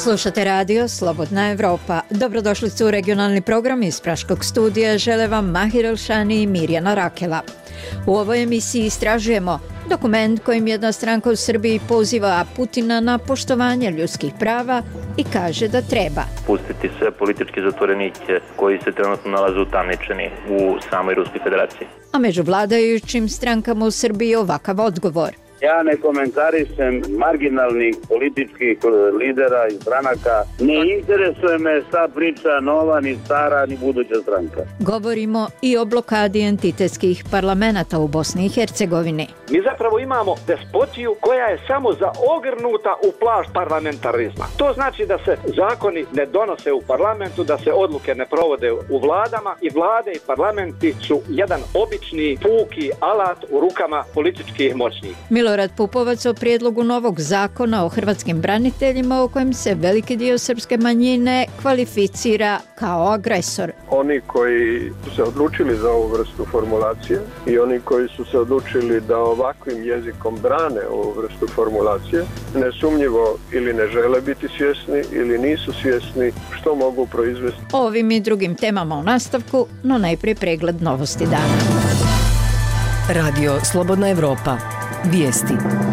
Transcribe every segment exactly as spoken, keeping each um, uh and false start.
Slušate radio Slobodna Evropa. Dobrodošli su u regionalni program iz Praškog studija. Žele vam Mahir Elšani i Mirjana Rakela. U ovoj emisiji istražujemo dokument kojim jedna stranka u Srbiji poziva Putina na poštovanje ljudskih prava i kaže da treba pustiti sve političke zatvorenike koji se trenutno nalaze utamničeni u samoj Ruskoj federaciji. A među vladajućim strankama u Srbiji ovakav odgovor. Ja ne komentarišem marginalnih političkih lidera i stranaka. Ne interesuje me šta priča nova, ni stara, ni buduća stranka. Govorimo i o blokadi entitetskih parlamenata u Bosni i Hercegovini. Mi zapravo imamo despotiju koja je samo zaogrnuta u plašt parlamentarizma. To znači da se zakoni ne donose u parlamentu, da se odluke ne provode u vladama i vlade i parlamenti su jedan obični puki alat u rukama političkih moćnih. Milorad Pupovac o prijedlogu novog zakona o hrvatskim braniteljima u kojem se veliki dio srpske manjine kvalificira kao agresor. Oni koji su se odlučili za ovu vrstu formulacije i oni koji su se odlučili da ovakvim jezikom brane ovu vrstu formulacije, nesumnjivo ili ne žele biti svjesni ili nisu svjesni što mogu proizvesti. O ovim i drugim temama u nastavku, no najprije pregled novosti dana. Radio Slobodna Evropa. Vijesti.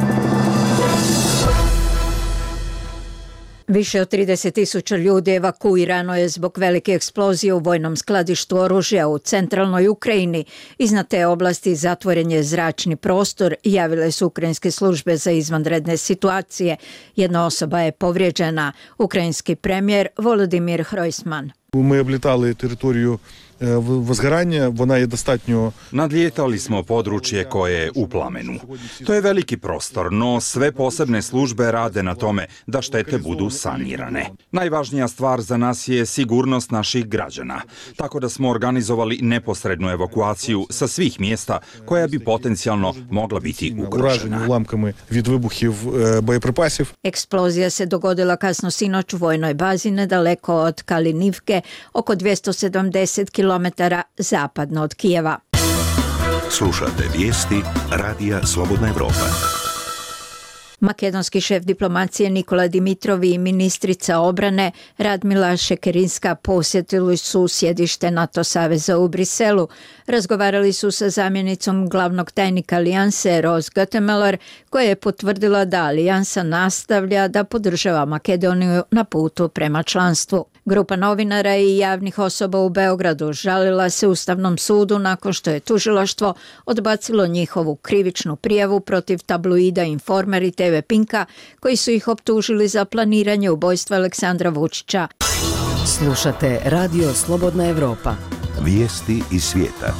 Više od trideset tisuća ljudi evakuirano je zbog velike eksplozije u vojnom skladištu oružja u centralnoj Ukrajini. Iznad te oblasti zatvoren je zračni prostor, javile su ukrajinske službe za izvanredne situacije. Jedna osoba je povrijeđena. Ukrajinski premijer Volodymyr Hrojsman. Ми облітали територію возгорання, вона є достатньо... Nadlijetali smo područje koje je u plamenu. To je veliki prostor, no sve posebne službe rade na tome da štete budu sanirane. Najvažnija stvar za nas je sigurnost naših građana, tako da smo organizovali neposrednu evakuaciju sa svih mjesta koja bi potencijalno mogla biti ugrožena. Уламками від вибухів боєприпасів. Eksplozija se dogodila kasno sinoć u vojnoj bazi nedaleko od Kalinivke, oko dvjesto sedamdeset kilometara zapadno od Kijeva. Slušate vijesti Radija Slobodna Evropa. Makedonski šef diplomacije Nikola Dimitrov i ministrica obrane Radmila Šekerinska posjetili su sjedište NATO saveza u Briselu. Razgovarali su sa zamjenicom glavnog tajnika Alijanse Ros Gutemeller, koja je potvrdila da Alijansa nastavlja da podržava Makedoniju na putu prema članstvu. Grupa novinara i javnih osoba u Beogradu žalila se Ustavnom sudu nakon što je tužilaštvo odbacilo njihovu krivičnu prijavu protiv tabloida Informer i te ve Pinka, koji su ih optužili za planiranje ubojstva Aleksandra Vučića. Slušate Radio Slobodna Evropa. Vijesti iz svijeta.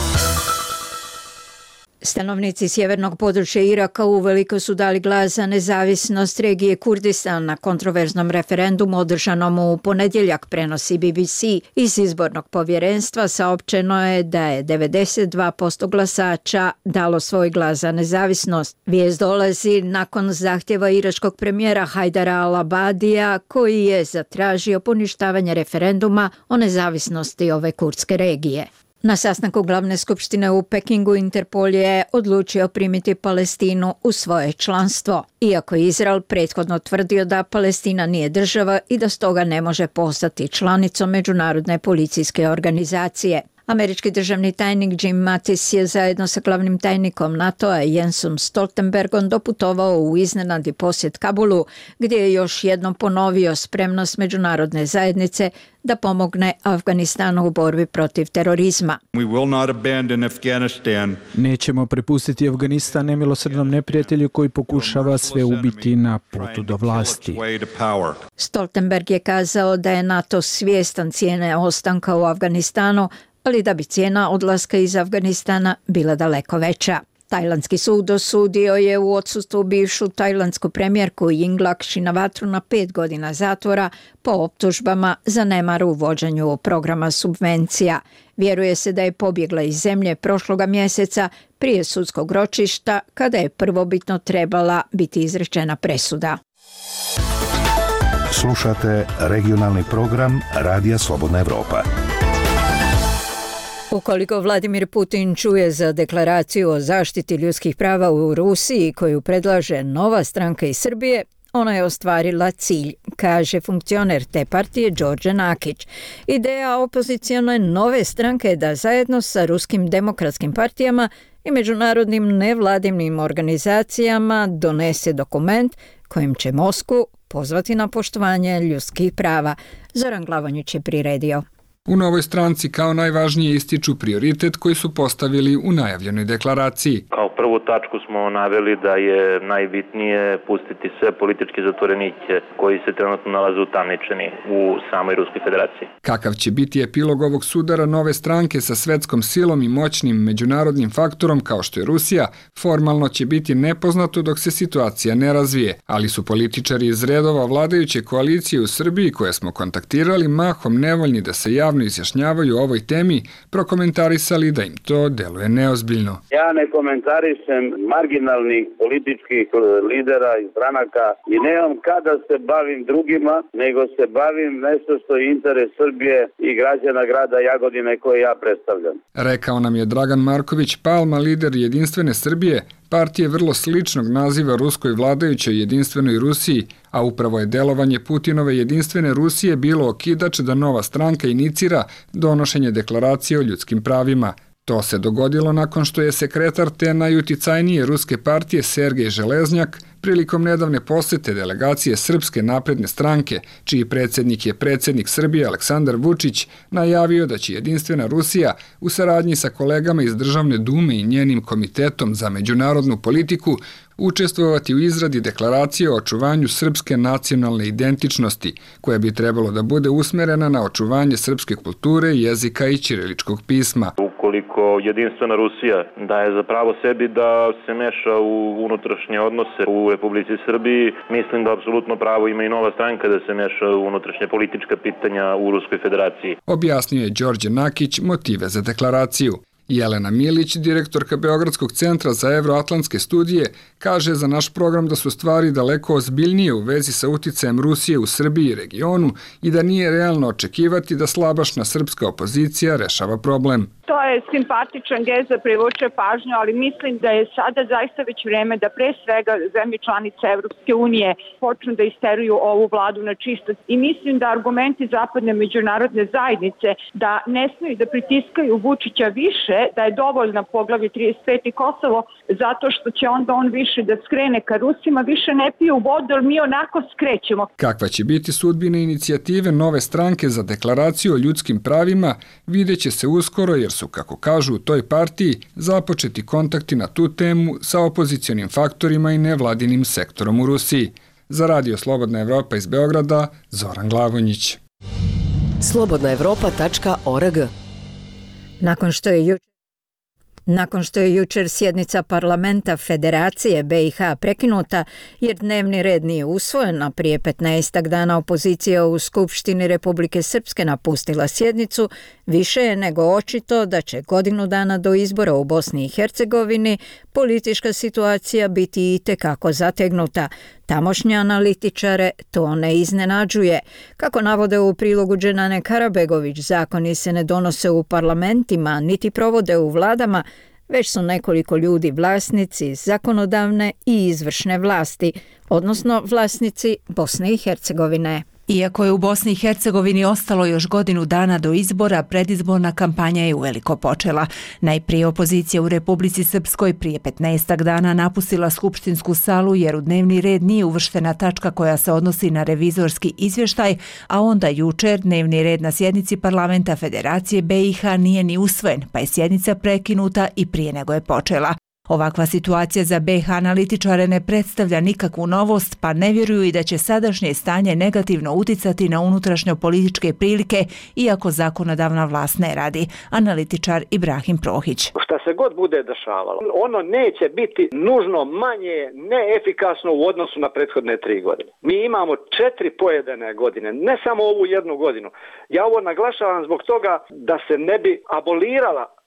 Stanovnici sjevernog područja Iraka uveliko su dali glas za nezavisnost regije Kurdistan na kontroverznom referendumu održanom u ponedjeljak, prenosi B B C. Iz izbornog povjerenstva saopćeno je da je devedeset dva posto glasača dalo svoj glas za nezavisnost. Vijest dolazi nakon zahtjeva iračkog premijera Hajdara al-Abadija, koji je zatražio poništavanje referenduma o nezavisnosti ove kurdske regije. Na sastanku glavne skupštine u Pekingu Interpol je odlučio primiti Palestinu u svoje članstvo, iako je Izrael prethodno tvrdio da Palestina nije država i da stoga ne može postati članicom međunarodne policijske organizacije. Američki državni tajnik Jim Mattis je zajedno sa glavnim tajnikom NATO-a Jensom Stoltenbergom doputovao u iznenadni posjet Kabulu, gdje je još jednom ponovio spremnost međunarodne zajednice da pomogne Afganistanu u borbi protiv terorizma. We will not abandon Afghanistan. Nećemo prepustiti Afganistan nemilosrdnom neprijatelju koji pokušava sve ubiti na putu do vlasti. Stoltenberg je kazao da je NATO svjestan cijene ostanka u Afganistanu, ali da bi cijena odlaska iz Afganistana bila daleko veća. Tajlandski sud osudio je u odsustvu bivšu tajlandsku premijerku Yingluck Shinawatru na pet godina zatvora po optužbama za nemar u vođenju programa subvencija. Vjeruje se da je pobjegla iz zemlje prošloga mjeseca prije sudskog ročišta, kada je prvobitno trebala biti izrečena presuda. Slušate regionalni program Radija Slobodna Evropa. Ukoliko Vladimir Putin čuje za deklaraciju o zaštiti ljudskih prava u Rusiji koju predlaže nova stranka iz Srbije, ona je ostvarila cilj, kaže funkcioner te partije Đorđe Nakić. Ideja opozicione nove stranke je da zajedno sa ruskim demokratskim partijama i međunarodnim nevladinim organizacijama donese dokument kojim će Moskvu pozvati na poštovanje ljudskih prava. Zoran Glavonjić je priredio. U novoj stranci kao najvažnije ističu prioritet koji su postavili u najavljenoj deklaraciji. Kao prvu tačku smo naveli da je najbitnije pustiti sve političke zatvorenike koji se trenutno nalaze utamničeni u samoj Ruskoj federaciji. Kakav će biti epilog ovog sudara nove stranke sa svetskom silom i moćnim međunarodnim faktorom kao što je Rusija, formalno će biti nepoznato dok se situacija ne razvije, ali su političari iz redova vladajuće koalicije u Srbiji koje smo kontaktirali mahom nevoljni da se javno izjašnjavaju o ovoj temi, prokomentarisali da im to deluje neozbiljno. Ja ne komentarišem marginalnih političkih lidera i stranaka i nemam kada se bavim drugima, nego se bavim nešto što je interes Srbije i građana grada Jagodine koje ja predstavljam. Rekao nam je Dragan Marković Palma, lider Jedinstvene Srbije, partije vrlo sličnog naziva ruskoj vladajućoj Jedinstvenoj Rusiji, a upravo je delovanje Putinove Jedinstvene Rusije bilo okidač da nova stranka inicira donošenje deklaracije o ljudskim pravima. To se dogodilo nakon što je sekretar te najuticajnije ruske partije Sergej Železnjak prilikom nedavne posete delegacije Srpske napredne stranke, čiji predsjednik je predsjednik Srbije Aleksandar Vučić, najavio da će Jedinstvena Rusija u saradnji sa kolegama iz Državne dume i njenim komitetom za međunarodnu politiku učestvovati u izradi deklaracije o očuvanju srpske nacionalne identičnosti, koja bi trebalo da bude usmerena na očuvanje srpske kulture, jezika i ćiriličkog pisma. Ukoliko Jedinstvena Rusija daje za pravo sebi da se meša u unutrašnje odnose u Republici Srbiji, mislim da apsolutno pravo ima i nova stranka da se meša u unutrašnje politička pitanja u Ruskoj federaciji. Objasnio je Đorđe Nakić motive za deklaraciju. Jelena Milić, direktorka Beogradskog centra za evroatlantske studije, kaže za naš program da su stvari daleko ozbiljnije u vezi sa uticajem Rusije u Srbiji i regionu i da nije realno očekivati da slabašna srpska opozicija rešava problem. To je simpatičan gest da privuče pažnju, ali mislim da je sada zaista već vreme da pre svega zemlje članice Evropske unije počnu da isteruju ovu vladu na čistost. I mislim da argumenti zapadne međunarodne zajednice da ne smiju da pritiskaju Vučića više, da je dovoljna poglavlje trideset pet i Kosovo, zato što će onda on više da skrene ka Rusima, više ne piju vodu, ali mi onako skrećemo. Kakva će biti sudbina inicijative nove stranke za deklaraciju o ljudskim pravima, vidjet će se uskoro jer su, kako kažu u toj partiji, započeti kontakti na tu temu sa opozicionim faktorima i nevladinim sektorom u Rusiji. Za Radio Slobodna Evropa iz Beograda, Zoran Glavonjić. slobodna evropa tačka org. Nakon što je jučer Nakon što je jučer sjednica parlamenta Federacije be i ha prekinuta jer dnevni red nije usvojen, a prije petnaestak dana opozicija u Skupštini Republike Srpske napustila sjednicu, više je nego očito da će godinu dana do izbora u Bosni i Hercegovini politička situacija biti itekako zategnuta. Tamošnje analitičare to ne iznenađuje. Kako navode u prilogu Dženane Karabegović, zakoni se ne donose u parlamentima, niti provode u vladama, već su nekoliko ljudi vlasnici zakonodavne i izvršne vlasti, odnosno vlasnici Bosne i Hercegovine. Iako je u Bosni i Hercegovini ostalo još godinu dana do izbora, predizborna kampanja je uveliko počela. Najprije opozicija u Republici Srpskoj prije petnaestak dana napustila skupštinsku salu jer u dnevni red nije uvrštena tačka koja se odnosi na revizorski izvještaj, a onda jučer dnevni red na sjednici parlamenta Federacije be i ha nije ni usvojen, pa je sjednica prekinuta i prije nego je počela. Ovakva situacija za be i ha analitičare ne predstavlja nikakvu novost, pa ne vjeruju i da će sadašnje stanje negativno uticati na unutrašnjo političke prilike, iako zakonodavna vlast ne radi. Analitičar Ibrahim Prohić. Šta se god bude dešavalo, ono neće biti nužno manje neefikasno u odnosu na prethodne tri godine. Mi imamo četiri pojedene godine, ne samo ovu jednu godinu. Ja ovo naglašavam zbog toga da se ne bi abolirala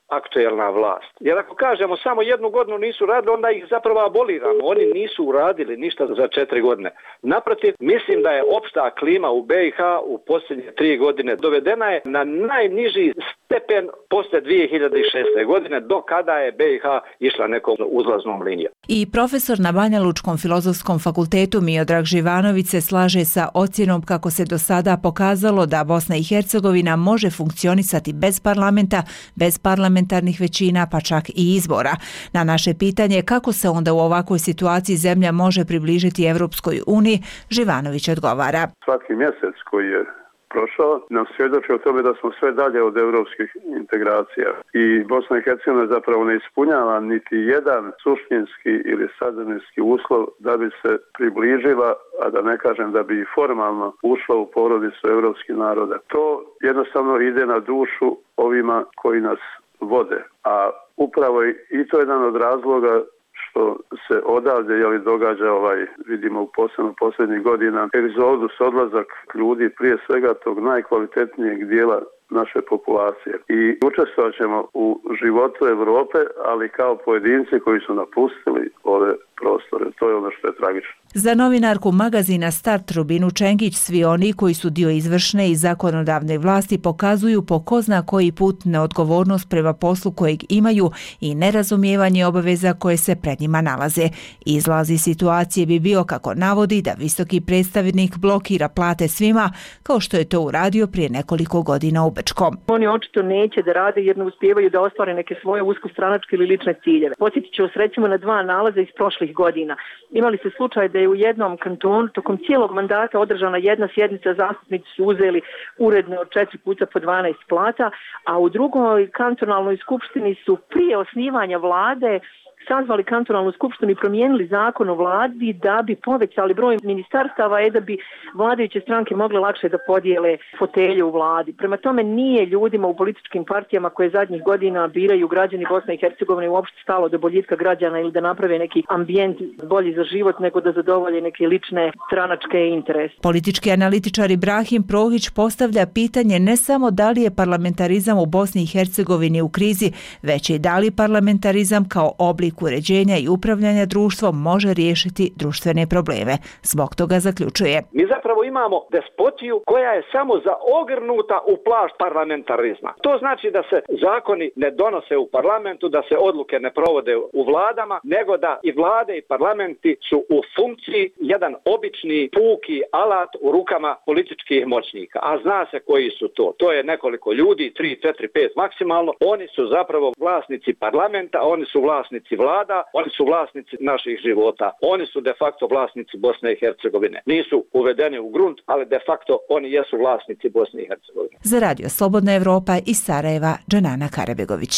aktuelna vlast. Jer ako kažemo samo jednu godinu nisu radili, onda ih zapravo aboliramo. Oni nisu uradili ništa za četiri godine. Naprotiv, mislim da je opšta klima u B i H u posljednje tri godine dovedena je na najniži stepen posle dvije hiljade šeste. godine, do kada je B i H išla nekom uzlaznom linijom. I profesor na Banja Lučkom filozofskom fakultetu Miodrag Živanović se slaže sa ocjenom kako se do sada pokazalo da Bosna i Hercegovina može funkcionisati bez parlamenta, bez parlamentarnih većina, pa čak i izbora. Na naše pitanje kako se onda u ovakvoj situaciji zemlja može približiti Evropskoj uniji, Živanović odgovara. Svaki mjesec koji je prošao nam svjedoči o tome da smo sve dalje od europskih integracija i Bosna i Hercegovina zapravo ne ispunjava niti jedan suštinski ili sadržinski uslov da bi se približila, a da ne kažem da bi i formalno ušla u porodicu europskih naroda. To jednostavno ide na dušu ovima koji nas vode, a upravo i to je jedan od razloga što se odavde jeli, događa, ovaj, vidimo u posebno posljednjih godina, egzodus, odlazak ljudi, prije svega tog najkvalitetnijeg dijela naše populacije. I učestvovat ćemo u životu Evrope, ali kao pojedinci koji su napustili ove prostore. To je ono što je tragično. Za novinarku magazina Start Rubinu Čengić, svi oni koji su dio izvršne i zakonodavne vlasti pokazuju po ko zna koji put neodgovornost prema poslu kojeg imaju i nerazumijevanje obaveza koje se pred njima nalaze. Izlazi situacije bi bio, kako navodi, da visoki predstavnik blokira plate svima, kao što je to uradio prije nekoliko godina u Bečkom. Oni očito neće da rade jer ne uspijevaju da ostvare neke svoje uskostranačke ili lične ciljeve. Podsjetit ću vas recimo na dva nalaza iz prošlih godina. Imali se slučaj da je u jednom kantonu tokom cijelog mandata održana jedna sjednica, zastupnici su uzeli uredne od četiri puta po dvanaest plata, a u drugoj kantonalnoj skupštini su prije osnivanja vlade sazvali kantonalnu skupštinu i promijenili zakon o vladi da bi povećali broj ministarstava i da bi vladajuće stranke mogle lakše da podijele fotelje u vladi. Prema tome nije ljudima u političkim partijama koje zadnjih godina biraju građani Bosne i Hercegovine uopšte stalo do boljitka građana ili da naprave neki ambijent bolji za život nego da zadovolje neke lične stranačke interese. Politički analitičar Ibrahim Prohić postavlja pitanje ne samo da li je parlamentarizam u Bosni i Hercegovini u krizi, već i da li parlamentarizam kao oblik uređenja i upravljanja društvom može riješiti društvene probleme. Zbog toga zaključuje. Mi zapravo imamo despotiju koja je samo zaogrnuta u plašt parlamentarizma. To znači da se zakoni ne donose u parlamentu, da se odluke ne provode u vladama, nego da i vlade i parlamenti su u funkciji jedan obični puki alat u rukama političkih moćnika. A zna se koji su to. To je nekoliko ljudi, tri, četiri, pet maksimalno. Oni su zapravo vlasnici parlamenta, oni su vlasnici vlada, oni su vlasnici naših života. Oni su de facto vlasnici Bosne i Hercegovine. Nisu uvedeni u grunt, ali de facto oni jesu vlasnici Bosne i Hercegovine. Za Radio Slobodna Evropa iz Sarajeva, Džanana Karabegović.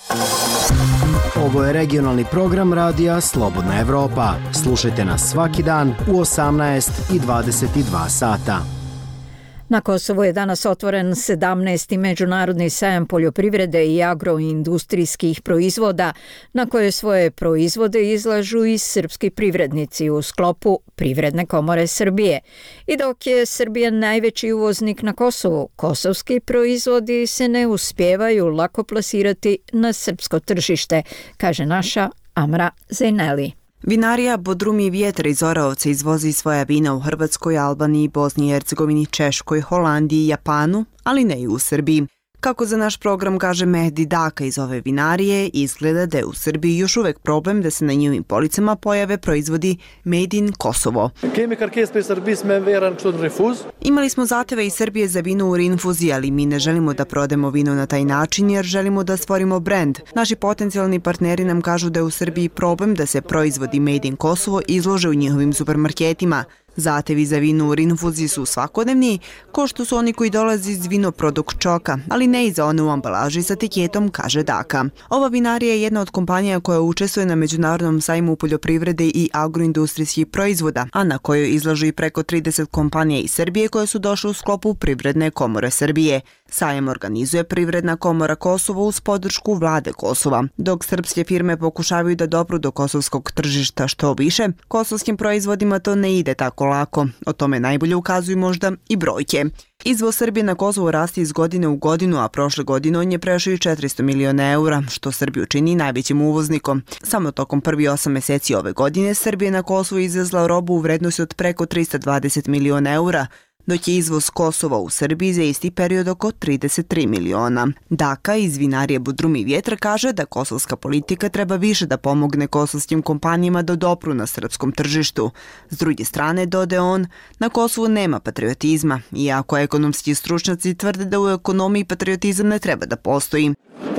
Ovo je regionalni program Radija Slobodna Evropa. Slušajte nas svaki dan u osamnaest i dvadeset dva sata. Na Kosovu je danas otvoren sedamnaesti međunarodni sajam poljoprivrede i agroindustrijskih proizvoda, na koje svoje proizvode izlažu i srpski privrednici u sklopu Privredne komore Srbije. I dok je Srbija najveći uvoznik na Kosovu, kosovski proizvodi se ne uspijevaju lako plasirati na srpsko tržište, kaže naša Amra Zejneli. Vinarija Bodrumi Vjetar iz Oraovca izvozi svoja vina u Hrvatskoj, Albaniji, Bosni i Hercegovini, Češkoj, Holandiji i Japanu, ali ne i u Srbiji. Kako za naš program kaže Mehdi Daka iz ove vinarije, izgleda da je u Srbiji još uvek problem da se na njihovim policama pojave proizvodi Made in Kosovo. Imali smo zahteve iz Srbije za vino u rinfuziji, ali mi ne želimo da prodemo vino na taj način jer želimo da stvorimo brend. Naši potencijalni partneri nam kažu da je u Srbiji problem da se proizvodi Made in Kosovo izlože u njihovim supermarketima. Zahtevi za vino u rinfuziji su svakodnevni, ko što su oni koji dolaze iz vinoproduk čoka, ali ne i za one u ambalaži sa etiketom, kaže Daka. Ova vinarija je jedna od kompanija koja učestvuje na Međunarodnom sajmu poljoprivrede i agroindustrijskih proizvoda, a na kojoj izlažu i preko trideset kompanija iz Srbije koje su došle u sklopu Privredne komore Srbije. Sajam organizuje Privredna komora Kosova uz podršku vlade Kosova. Dok srpske firme pokušavaju da dopru do kosovskog tržišta što više, kosovskim proizvodima to ne ide tako lako. O tome najbolje ukazuju možda i brojke. Izvoz Srbije na Kosovo raste iz godine u godinu, a prošle godine on je prešao i četiristo miliona eura, što Srbiju čini najvećim uvoznikom. Samo tokom prvi osam meseci ove godine Srbija na Kosovo izvezla robu u vrednosti od preko trista dvadeset miliona eura, dok je izvoz Kosova u Srbiji za isti period oko trideset tri miliona. Daka iz vinarije Bodrum i Vjetar kaže da kosovska politika treba više da pomogne kosovskim kompanijama da dopru na srpskom tržištu. S druge strane, dode on, na Kosovu nema patriotizma, iako ekonomski stručnjaci tvrde da u ekonomiji patriotizam ne treba da postoji.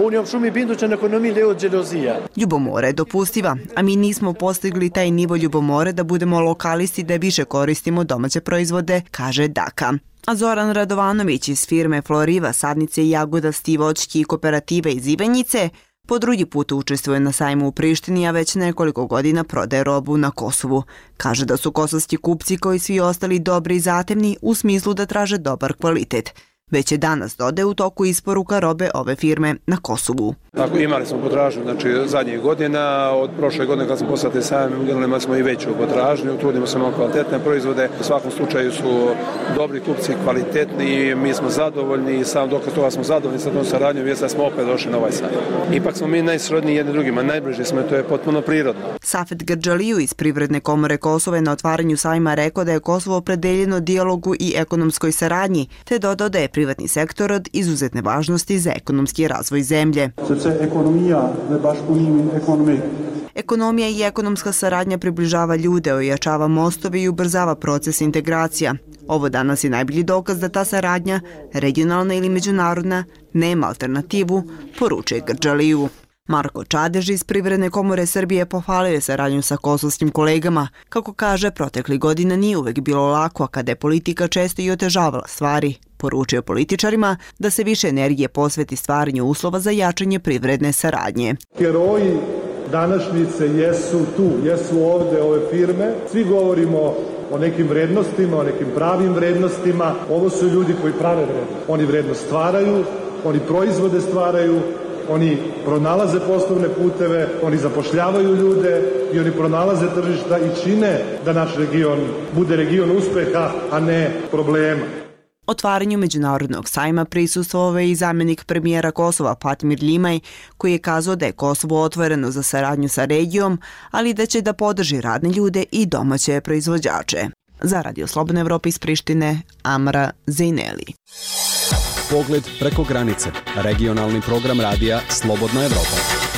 Ljubomora je dopustiva, a mi nismo postigli taj nivo ljubomore da budemo lokalisti da više koristimo domaće proizvode, kaže Daka. A Zoran Radovanović iz firme Floriva, sadnice jagoda Stivočki i kooperative iz Ivanjice po drugi put učestvuje na sajmu u Prištini, a već nekoliko godina prodaje robu na Kosovu. Kaže da su kosovski kupci kao i svi ostali dobri i zatemni u smislu da traže dobar kvalitet. Već je danas dode u toku isporuka robe ove firme na Kosovu. Tako, imali smo potražnju znači, zadnjih godina, od prošle godine kad smo poslali sajam, imali smo i veću potražnju, trudimo se na kvalitetne proizvode, u svakom slučaju su dobri kupci, kvalitetni, mi smo zadovoljni i sam dokaz toga smo zadovoljni sa tom saradnjom, jer da smo opet došli na ovaj sajam. Ipak smo mi najsrodniji jedni drugima, najbliži smo, to je potpuno prirodno. Safet Grđaliju iz Privredne komore Kosova je na otvaranju sajma rekao da je Kosovo opredeljeno dijalogu i ekonomskoj saradnji, te dodao da je privatni sektor od izuzetne važnosti za ekonomski razvoj zemlje. Ekonomija i ekonomska saradnja približava ljude, ojačava mostove i ubrzava proces integracija. Ovo danas je najbolji dokaz da ta saradnja, regionalna ili međunarodna, nema alternativu, poručuje Grđaliju. Marko Čadež iz Privredne komore Srbije pohvalio je saradnju sa kosovskim kolegama. Kako kaže, protekli godina nije uvek bilo lako, a kada je politika često i otežavala stvari. Poručio političarima da se više energije posveti stvaranju uslova za jačanje privredne saradnje. Heroji današnjice jesu tu, jesu ovde ove firme. Svi govorimo o nekim vrednostima, o nekim pravim vrednostima. Ovo su ljudi koji prave vrednost. Oni vrednost stvaraju, oni proizvode stvaraju, oni pronalaze poslovne puteve, oni zapošljavaju ljude i oni pronalaze tržišta i čine da naš region bude region uspeha, a ne problema. Otvaranju međunarodnog sajma prisustvovao je i zamjenik premijera Kosova Fatmir Ljimaj, koji je kazao da je Kosovo otvoreno za saradnju sa regijom, ali da će da podrži radne ljude i domaće proizvođače. Za Radio Slobodna Evropa iz Prištine, Amra Zejneli. Pogled preko granice. Regionalni program radija Slobodna Evropa.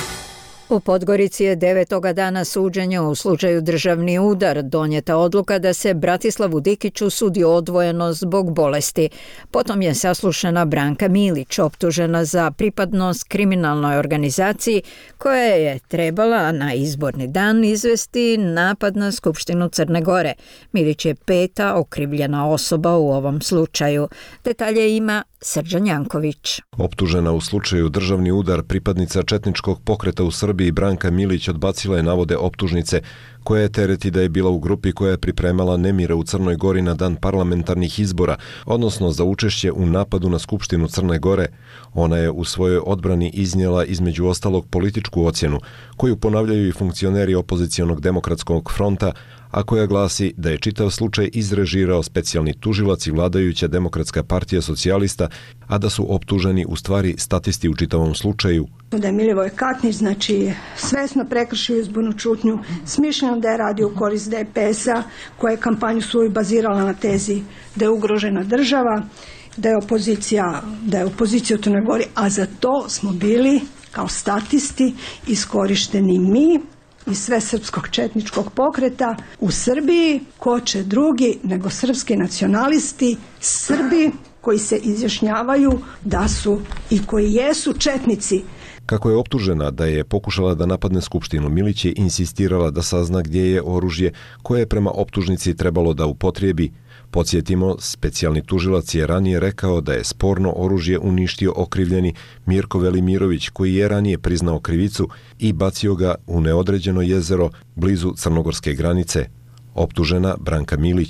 U Podgorici je devetoga dana suđenja u slučaju državni udar donijeta odluka da se Bratislavu Dikiću sudi odvojeno zbog bolesti. Potom je saslušana Branka Milić, optužena za pripadnost kriminalnoj organizaciji koja je trebala na izborni dan izvesti napad na Skupštinu Crne Gore. Milić je peta okrivljena osoba u ovom slučaju. Detalje ima Srđan Janković. Optužena u slučaju državni udar pripadnica četničkog pokreta u Srbiji Branka Milić odbacila je navode optužnice koja je tereti da je bila u grupi koja je pripremala nemire u Crnoj Gori na dan parlamentarnih izbora, odnosno za učešće u napadu na Skupštinu Crne Gore. Ona je u svojoj odbrani iznijela između ostalog političku ocjenu, koju ponavljaju i funkcioneri opozicionog demokratskog fronta, a koja glasi da je čitav slučaj izrežirao specijalni tužilac i vladajuća Demokratska partija socijalista, a da su optuženi u stvari statisti u čitavom slučaju. Da je Milivoj Katnić, znači, svesno prekršio izbornu čutnju, smišljeno da je radio u korist D P S-a, koja je kampanju svoju bazirala na tezi da je ugrožena država, da je opozicija, da je opozicija u Crnoj Gori, a za to smo bili kao statisti iskorišteni mi i sve srpskog četničkog pokreta u Srbiji, ko će drugi nego srpski nacionalisti, Srbi koji se izjašnjavaju da su i koji jesu četnici. Kako je optužena da je pokušala da napadne Skupštinu, Milić je insistirala da sazna gdje je oružje koje je prema optužnici trebalo da upotrijebi. Podsjetimo, specijalni tužilac je ranije rekao da je sporno oružje uništio okrivljeni Mirko Velimirović, koji je ranije priznao krivicu i bacio ga u neodređeno jezero blizu crnogorske granice. Optužena Branka Milić.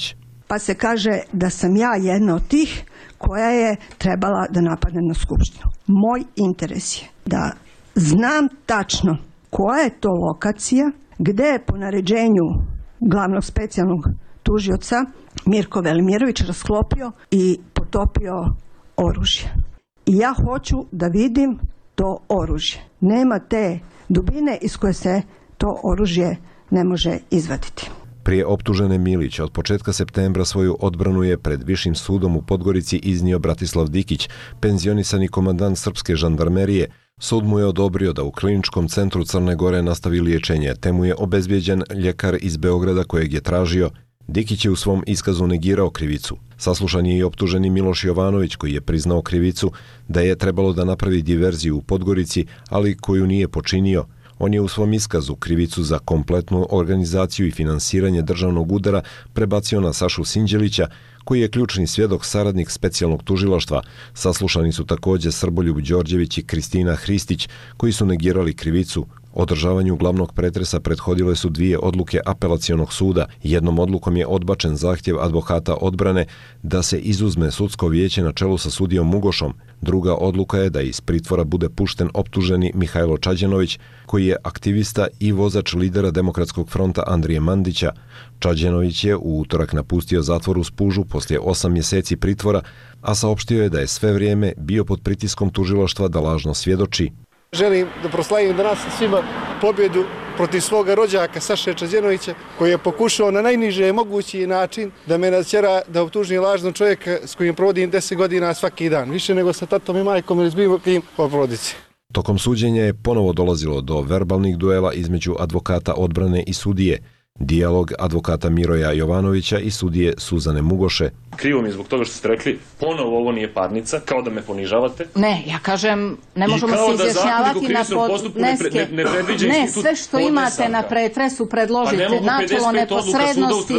pa se kaže da sam ja jedna od tih koja je trebala da napadne na Skupštinu. Moj interes je da znam tačno koja je to lokacija, gde je po naređenju glavnog specijalnog tužioca Mirko Velimirović rasklopio i potopio oružje. I ja hoću da vidim to oružje. Nema te dubine iz koje se to oružje ne može izvaditi. Prije optužene Milić od početka septembra svoju odbranu je pred Višim sudom u Podgorici iznio Bratislav Dikić, penzionisani komandant srpske žandarmerije. Sud mu je odobrio da u kliničkom centru Crne Gore nastavi liječenje, te mu je obezbijeđen ljekar iz Beograda kojeg je tražio. Dikić je u svom iskazu negirao krivicu. Saslušan je i optuženi Miloš Jovanović koji je priznao krivicu da je trebalo da napravi diverziju u Podgorici, ali koju nije počinio. On je u svom iskazu krivicu za kompletnu organizaciju i finansiranje državnog udara prebacio na Sašu Sinđelića, koji je ključni svjedok saradnik specijalnog tužilaštva. Saslušani su također Srboljub Đorđević i Kristina Hristić, koji su negirali krivicu. Održavanju glavnog pretresa prethodile su dvije odluke apelacionog suda. Jednom odlukom je odbačen zahtjev advokata odbrane da se izuzme sudsko vijeće na čelu sa sudijom Mugošom. Druga odluka je da iz pritvora bude pušten optuženi Mihajlo Čađenović, koji je aktivista i vozač lidera Demokratskog fronta Andrije Mandića. Čađenović je u utorak napustio zatvor u Spužu poslije osam mjeseci pritvora, a saopštio je da je sve vrijeme bio pod pritiskom tužilaštva da lažno svjedoči. Želim da proslavim danas svima pobjedu protiv svoga rođaka Saše Čađenovića, koji je pokušao na najniže mogući način da me natjera da optužim lažnog čovjeka s kojim provodim deset godina svaki dan, više nego sa tatom i majkom ili s bilo kim po porodici. Tokom suđenja je ponovo dolazilo do verbalnih duela između advokata odbrane i sudije. Dijalog advokata Miroja Jovanovića i sudije Suzane Mugoše. Krivo mi je zbog toga što ste rekli, ponovo ovo nije parnica, kao da me ponižavate. Ne, ja kažem, ne možemo se izjašnjavati na podneske. Ne, ne, sve što imate na pretresu predložite, pa načelo neposrednosti,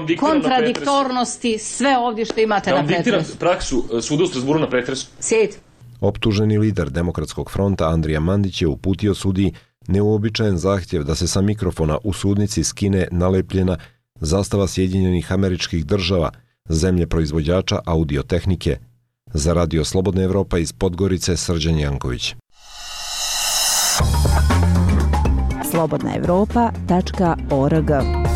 kontradiktornosti, sve ovdje što imate na pretresu. Da vam diktiram praksu suda u Strasburu na pretresu. Sjed. Optuženi lider Demokratskog fronta Andrija Mandić je uputio sudiji neuobičajen zahtjev da se sa mikrofona u sudnici skine nalepljena zastava Sjedinjenih Američkih Država, zemlje proizvođača audiotehnike. Za Radio Slobodna Evropa iz Podgorice, Srđan Janković. slobodna evropa tačka org.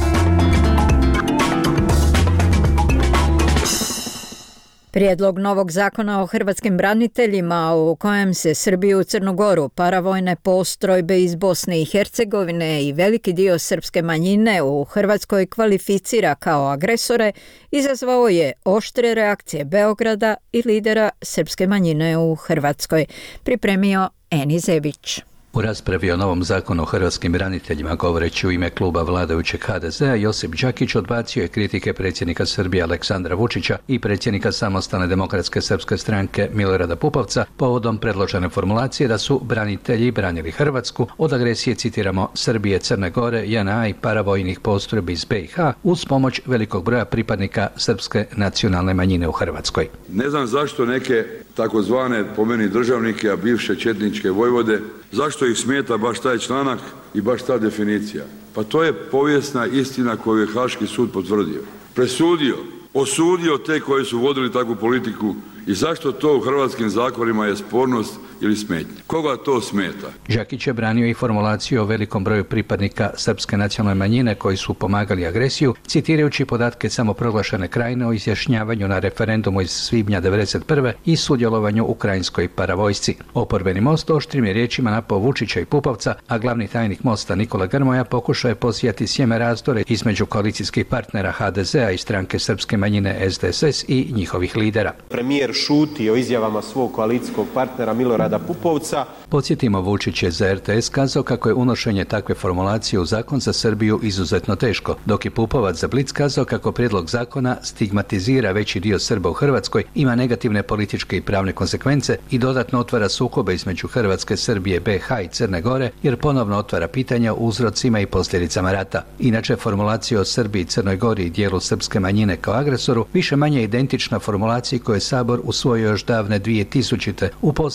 Prijedlog novog zakona o hrvatskim braniteljima u kojem se Srbiju, Crnu Goru, paravojne postrojbe iz Bosne i Hercegovine i veliki dio srpske manjine u Hrvatskoj kvalificira kao agresore, izazvao je oštre reakcije Beograda i lidera srpske manjine u Hrvatskoj. Pripremio Eni Zebić. U raspravi o novom zakonu o hrvatskim braniteljima, govoreći u ime kluba vladajućeg ha de zea, Josip Đakić odbacio je kritike predsjednika Srbije Aleksandra Vučića i predsjednika Samostalne demokratske srpske stranke Milorada Pupovca povodom predložene formulacije da su branitelji branili Hrvatsku od agresije, citiramo, Srbije, Crne Gore, je en a i paravojnih postrojbi iz be i ha uz pomoć velikog broja pripadnika srpske nacionalne manjine u Hrvatskoj. Ne znam zašto neke takozvane po meni državnike, a bivše četničke vojvode, zašto ih smeta baš taj članak i baš ta definicija? Pa to je povijesna istina koju je Haški sud potvrdio. Presudio, osudio te koji su vodili takvu politiku i zašto to u hrvatskim zakonima je spornost ili smetnja. Koga to smeta? Đakić je branio i formulaciju o velikom broju pripadnika srpske nacionalne manjine koji su pomagali agresiju, citirajući podatke samoproglašene Krajine o izjašnjavanju na referendumu iz svibnja devedeset prve i sudjelovanju u krajinskoj paravojsci. Oporbeni Most oštrim je riječima napao Vučića i Pupovca, a glavni tajnik Mosta Nikola Grmoja pokušao je posijati sjeme razdore između koalicijskih partnera ha de zea i stranke srpske manjine es de es es i njihovih lidera. Premijer šuti o izjavama svog koalicijskog partnera Milorada Pupovca. Podsjetimo, Vučić je za er te es kazao kako je unošenje takve formulacije u zakon za Srbiju izuzetno teško, dok je Pupovac za Blic kazao kako prijedlog zakona stigmatizira veći dio Srba u Hrvatskoj, ima negativne političke i pravne konsekvence i dodatno otvara sukobe između Hrvatske, Srbije, be ha i Crne Gore, jer ponovno otvara pitanja o uzrocima i posljedicama rata. Inače, formulacija o Srbiji, Crnoj Gori i dijelu srpske manjine kao agresoru više manje identična formulaciji koju je Sabor usvojio još davne dvije tisućite u posebnoj saborskoj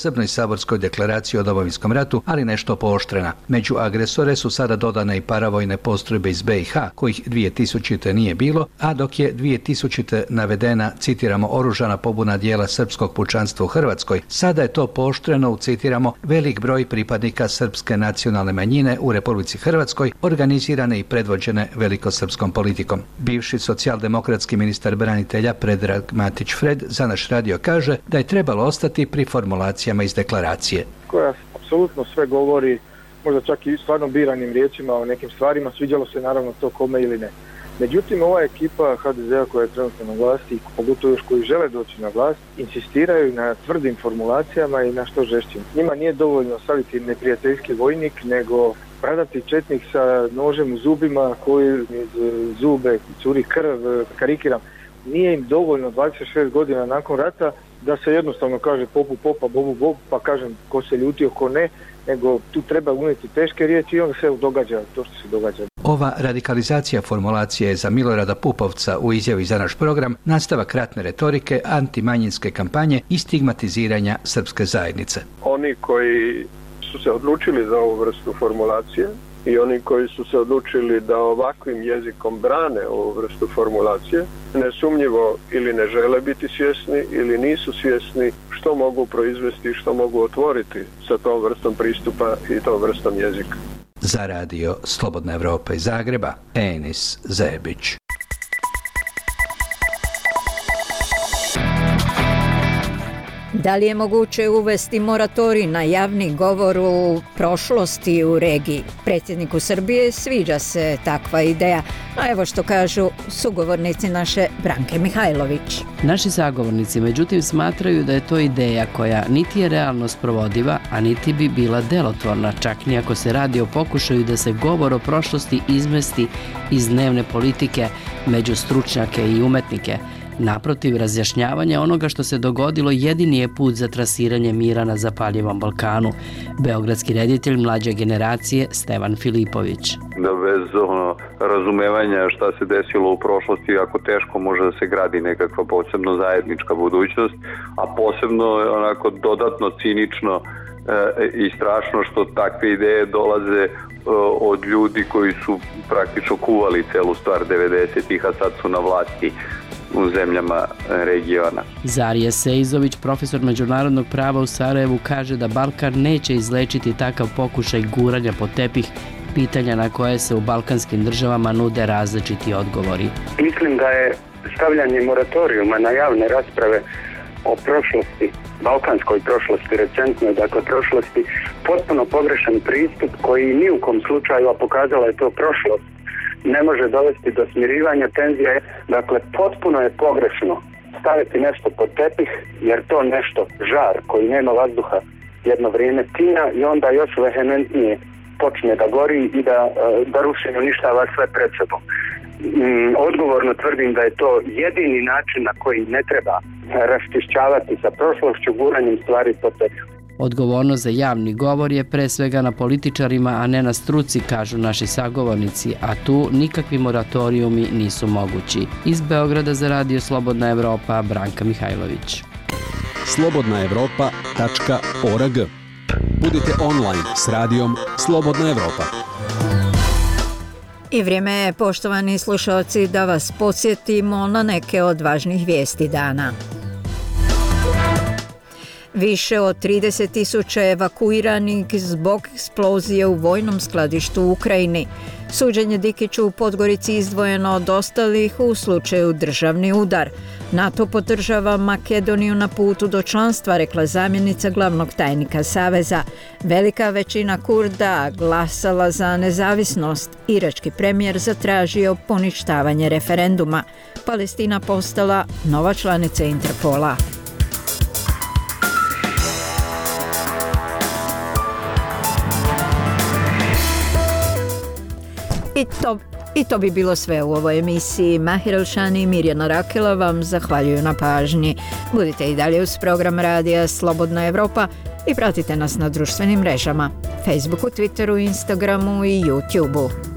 saborskoj deklaraciji o domovinskom ratu, ali nešto pooštrena. Među agresore su sada dodane i paravojne postrojbe iz be i ha, kojih dvije tisućite nije bilo, a dok je dvije tisućite navedena, citiramo, oružana pobuna dijela srpskog pučanstva u Hrvatskoj, sada je to pooštreno u, citiramo, velik broj pripadnika srpske nacionalne manjine u Republici Hrvatskoj, organizirane i predvođene velikosrpskom politikom. Bivši socijaldemokratski ministar branitelja Predrag Matić Fred za naš radio kaže da je trebalo ostati pri formulacijama iz deklaracije. Koja apsolutno sve govori, možda čak i stvarno biranim riječima o nekim stvarima, sviđalo se naravno to kome ili ne. Međutim, ova ekipa ha de zea koja je trenutno na vlasti i pogotovo još koji žele doći na vlast, insistiraju na tvrdim formulacijama i na što žešćim. Njima nije dovoljno staviti neprijateljski vojnik, nego bradati četnik sa nožem u zubima koji iz zube curi krv, karikiram. Nije im dovoljno dvadeset šest godina nakon rata da se jednostavno kaže popu popa, bobu bob, pa kažem ko se ljutio, ko ne, nego tu treba unijeti teške riječi i onda se događa to što se događa. Ova radikalizacija formulacije je za Milorada Pupovca u izjavi za naš program nastavak ratne retorike, antimanjinske kampanje i stigmatiziranja srpske zajednice. Oni koji su se odlučili za ovu vrstu formulacije i oni koji su se odlučili da ovakvim jezikom brane ovu vrstu formulacije, nesumnjivo ili ne žele biti svjesni ili nisu svjesni što mogu proizvesti, što mogu otvoriti sa tom vrstom pristupa i tom vrstom jezika. Za radio Slobodna Evropa iz Zagreba, Enis Zebić. Da li je moguće uvesti moratorij na javni govor u prošlosti u regiji? Predsjedniku Srbije sviđa se takva ideja, a evo što kažu sugovornici naše Branke Mihajlović. Naši sagovornici međutim smatraju da je to ideja koja niti je realno sprovodiva, a niti bi bila delotvorna, čak ni ako se radi o pokušaju da se govor o prošlosti izmesti iz dnevne politike među stručnjake i umetnike. Naprotiv, razjašnjavanje onoga što se dogodilo jedini je put za trasiranje mira na zapaljivom Balkanu. Beogradski reditelj mlađe generacije Stevan Filipović. Da bez ono, razumevanja šta se desilo u prošlosti, jako teško može da se gradi nekakva posebno zajednička budućnost, a posebno onako dodatno cinično e, i strašno što takve ideje dolaze e, od ljudi koji su praktično kuvali celu stvar devedesetih, a sad su na vlasti u zemljama regiona. Zarija Sejzović, profesor međunarodnog prava u Sarajevu, kaže da Balkan neće izlečiti takav pokušaj guranja pod tepih pitanja na koje se u balkanskim državama nude različiti odgovori. Mislim da je stavljanje moratorijuma na javne rasprave o prošlosti, balkanskoj prošlosti, recentnoj, dakle prošlosti, potpuno pogrešan pristup koji ni u kom slučaju, a pokazala je to prošlost, ne može dovesti do smirivanja tenzija. Dakle, potpuno je pogrešno staviti nešto pod tepih, jer to nešto, žar koji nema vazduha, jedno vrijeme tina i onda još vehementnije počne da gori i da, da ruši i uništava sve pred sobom. Odgovorno tvrdim da je to jedini način na koji ne treba raščišćavati sa prošlošću guranjem stvari pod tepih. Odgovornost za javni govor je pre svega na političarima, a ne na struci, kažu naši sagovornici, a tu nikakvi moratorijumi nisu mogući. Iz Beograda za radio Slobodna Evropa, Branka Mihajlović. slobodna evropa tačka org. Budite online s radijom Slobodna Evropa. I vrijeme je, poštovani slušalci, da vas podsjetimo na neke od važnih vijesti dana. Više od trideset tisuća evakuiranih zbog eksplozije u vojnom skladištu u Ukrajini. Suđenje Dikiću u Podgorici izdvojeno od ostalih u slučaju državni udar. NATO podržava Makedoniju na putu do članstva, rekla zamjenica glavnog tajnika Saveza. Velika većina Kurda glasala za nezavisnost. Irački premijer zatražio poništavanje referenduma. Palestina postala nova članica Interpola. I to, I to bi bilo sve u ovoj emisiji. Mahir Elšani i Mirjana Rakela vam zahvaljuju na pažnji. Budite i dalje uz program radija Slobodna Evropa i pratite nas na društvenim mrežama, Facebooku, Twitteru, Instagramu i YouTubeu.